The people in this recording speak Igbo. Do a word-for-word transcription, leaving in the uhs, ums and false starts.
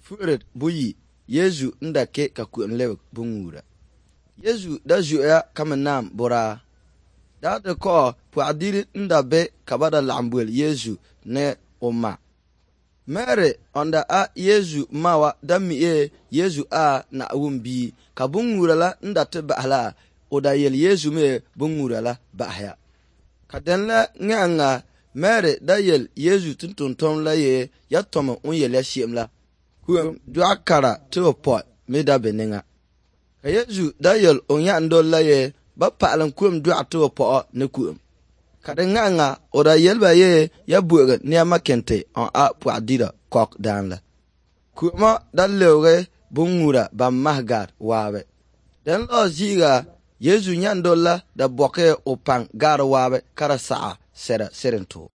furet buyi Yesu nda ke ka ku lew bungura Yesu da juya kamanam bora da de ko pu adiri nda be kabada lambul Yesu ne oma mere onda a Yesu mawa da miye Yesu a na wumbi ka bungura la nda te bahla oda yel Yesu me bungura la bahya kaden la nganga mere da yel Yesu tuntunton la ye ya tomo on yel ya shemla ku du akara to pot me da beninga ka Yesu da yel on ya ndol la ye ba palan kum du ato po ne kum kaden nganga oda yel ba ye ya buga ne makente on a pu adira kok dan la kuma da lewre bungura ba mahgar wawe den lo ziga Yesu nyandola da boke opang gar wawe kara saa sera serento